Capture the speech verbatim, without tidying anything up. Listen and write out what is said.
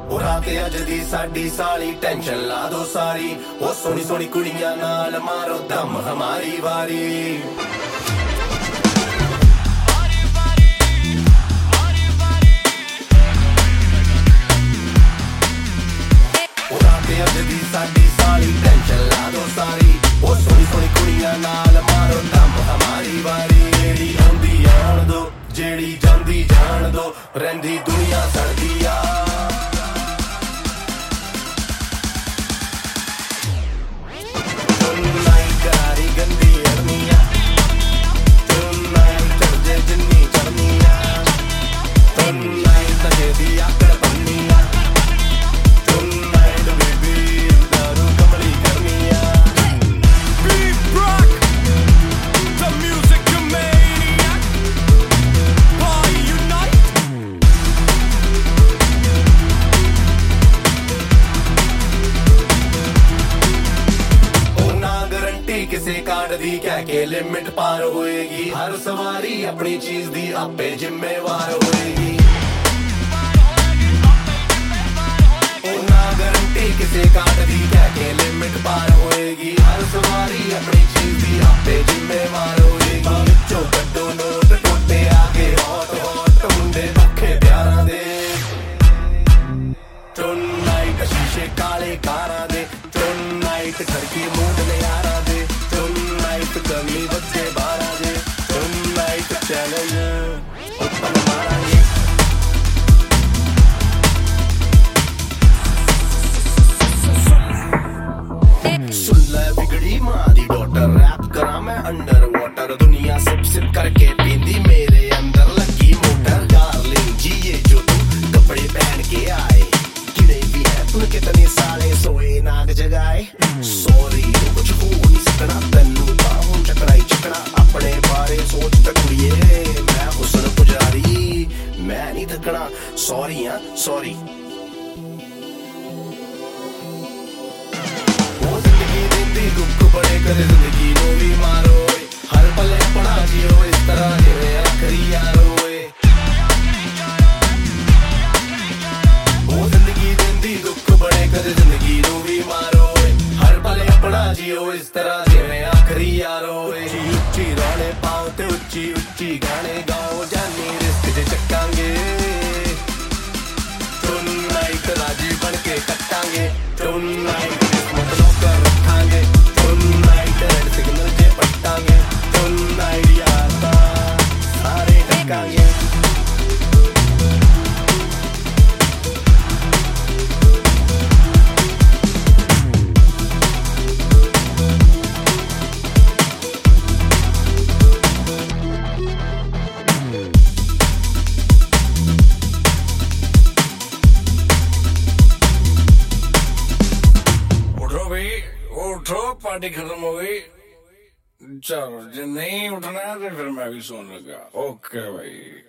रात अज दी साडी साली टेंशन ला दो सारी ओ सोनी सोनी कुड़ियां नाल मारो दम हमारी वारी रात अज दी साडी साली टेंशन ला दो सारी ओ सोनी सोनी कुड़ियां नाल मारो दम हमारी वारी जेड़ी आंदी आण दो जेड़ी जांदी जान दो रहिंदी दुनिया सड़दी आ किसे कार्ड दी कह के लिमिट पार होएगी हर सवारी अपनी चीज दी आपे जिम्मेवार होएगी ओ ना गारंटी किसे कार्ड दी कह के लिमिट पार होएगी हर सवारी अपनी चीज दी आपे जिम्मेवार होएगी विचों कड्डो नोट टोटे आगे हॉट हॉट मुंडे दुखे प्यारां दे टुनाइट शीशे काले कारां दे टुनाइट ठरकी मूड नयारा दे कमी बच्चे बारह दे टुनाइट चैलेंज ओपन मारांगे सुन ले बिगड़ी मां दी डॉटर रैप करा मैं अंडर वाटर दुनिया सिप सिप करके पींदी मेरे अंदर लगी मोटर डार्लिंग जी ये जो तू कपड़े पहन के आए किने भी है तू कितने साले सोए नाग जगाए सॉरी कुछ हो नहीं सकना तन्नू चकराई चकरा अपने बारे सोच तकुड़िए मैं हुस्न पुजारी मैं नहीं थकना सॉरी हाँ सॉरी वो जिंदगी देती दुख बड़े करे जिंदगी को भी मारो हर पले पड़ा जियो इस तरह जिवे आखिरी यारो वो जिंदगी देती दुख बड़े करे जिंदगी को भी मारो हर पले पड़ा जियो इस तरह जिवे आखिरी यारो उच्ची रौले पाओ ते उच्ची उच्ची गाने गाओ जानी रिस्क जे चक्कांगे टुनाइट राजी बन के कट्टांगे टुनाइट किस्मत नौकर रखांगे टुनाइट रेड सिग्नल जे पट्टांगे टुनाइट यार सारे ढकांगे पार्टी खत्म हो गई चलो जो नहीं उठना है तो फिर मैं भी सोने लगा ओके भाई।